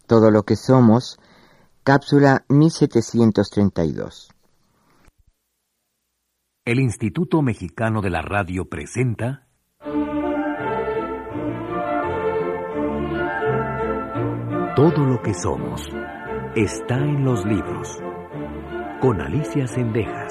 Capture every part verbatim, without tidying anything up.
Todo lo que somos, cápsula mil setecientos treinta y dos. El Instituto Mexicano de la Radio presenta Todo lo que somos está en los libros, con Alicia Zendejas.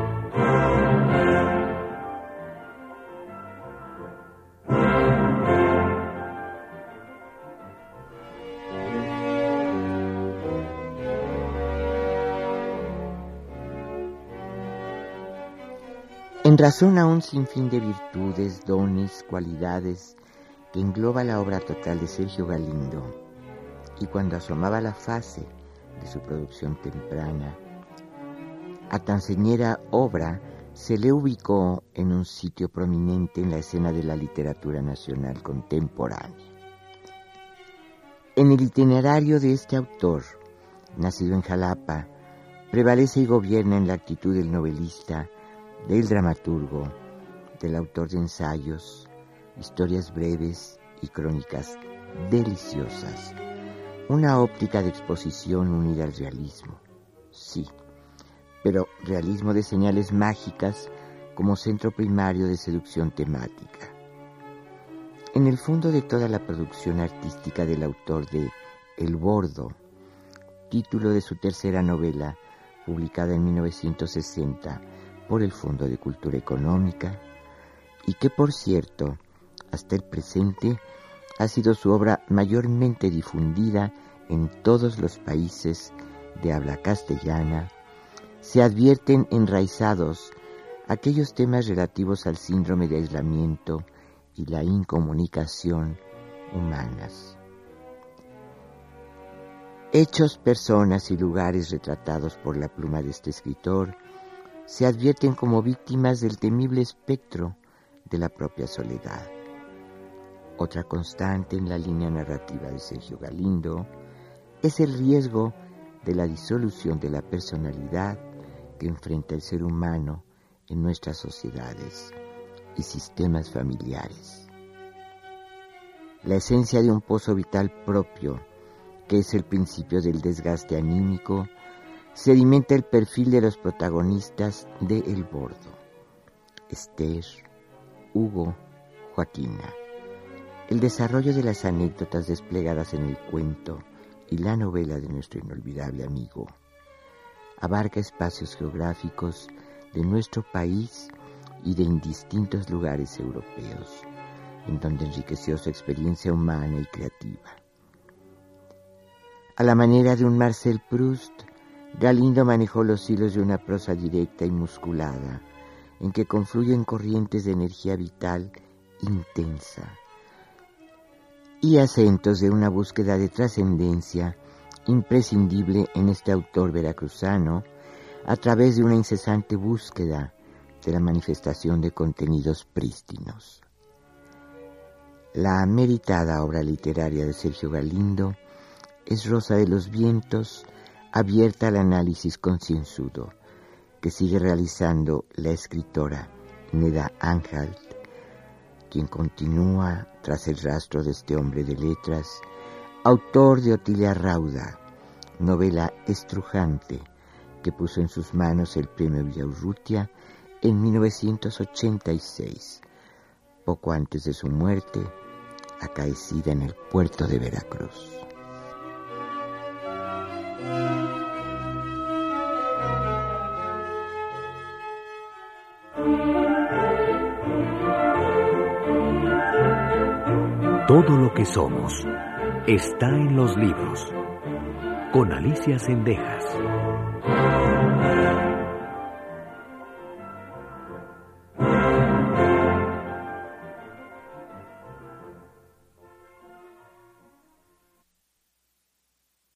En razón a un sinfín de virtudes, dones, cualidades que engloba la obra total de Sergio Galindo, y cuando asomaba la fase de su producción temprana, a tan señera obra se le ubicó en un sitio prominente en la escena de la literatura nacional contemporánea. En el itinerario de este autor, nacido en Jalapa, prevalece y gobierna en la actitud del novelista, del dramaturgo, del autor de ensayos, historias breves y crónicas deliciosas. Una óptica de exposición unida al realismo, sí, pero realismo de señales mágicas como centro primario de seducción temática. En el fondo de toda la producción artística del autor de El Bordo, título de su tercera novela, publicada en mil novecientos sesenta, por el Fondo de Cultura Económica, y que, por cierto, hasta el presente ha sido su obra mayormente difundida en todos los países de habla castellana, se advierten enraizados aquellos temas relativos al síndrome de aislamiento y la incomunicación humanas. Hechos, personas y lugares retratados por la pluma de este escritor se advierten como víctimas del temible espectro de la propia soledad. Otra constante en la línea narrativa de Sergio Galindo es el riesgo de la disolución de la personalidad que enfrenta el ser humano en nuestras sociedades y sistemas familiares. La esencia de un pozo vital propio, que es el principio del desgaste anímico, sedimenta el perfil de los protagonistas de El Bordo: Esther, Hugo, Joaquina. El desarrollo de las anécdotas desplegadas en el cuento y la novela de nuestro inolvidable amigo abarca espacios geográficos de nuestro país y de indistintos lugares europeos, en donde enriqueció su experiencia humana y creativa. A la manera de un Marcel Proust, Galindo manejó los hilos de una prosa directa y musculada, en que confluyen corrientes de energía vital intensa y acentos de una búsqueda de trascendencia imprescindible en este autor veracruzano, a través de una incesante búsqueda de la manifestación de contenidos prístinos. La meritada obra literaria de Sergio Galindo es Rosa de los Vientos, abierta al análisis concienzudo, que sigue realizando la escritora Neda Anhalt, quien continúa tras el rastro de este hombre de letras, autor de Otilia Rauda, novela estrujante que puso en sus manos el premio Villaurrutia en mil novecientos ochenta y seis, poco antes de su muerte, acaecida en el puerto de Veracruz. Todo lo que somos está en los libros, con Alicia Zendejas.